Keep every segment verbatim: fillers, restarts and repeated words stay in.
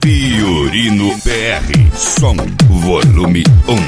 Fiorino P R, som volume um.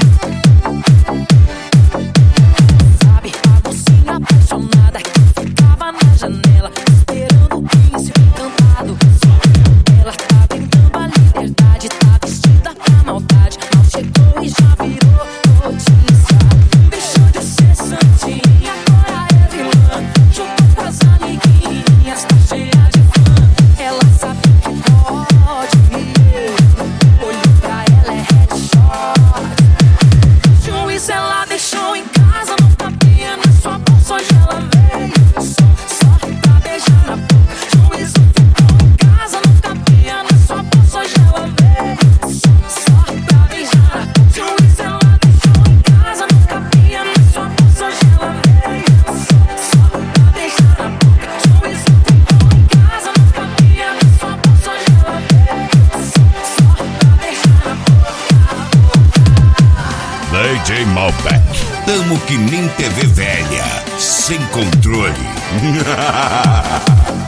Sabe, a mocinha apaixonada que ficava na janela esperando o príncipe encantado. Ela tá tentando a liberdade, tá vestida pra maldade. Mal chegou e já virou notícia. Deixou de ser santinha, agora é vilã. Juntou com as amiguinhas, tá cheia de fã. Ela sabe que pode rir, olho pra ela é headshot. Juiz ela deixou em casa, não cabia na sua bolsa, hoje ela veio só, só pra beijar na boca. Juiz ficou em casa, não cabia na sua bolsa, hoje ela veio só, só pra beijar na boca. Juiz ela deixou em casa, não cabia na sua bolsa, hoje ela veio só, só pra beijar na boca. Juiz ficou em casa, não cabia na sua bolsa, hoje ela veio só, só pra beijar na boca. D J Malbec, tamo que nem T V velha, sem controle.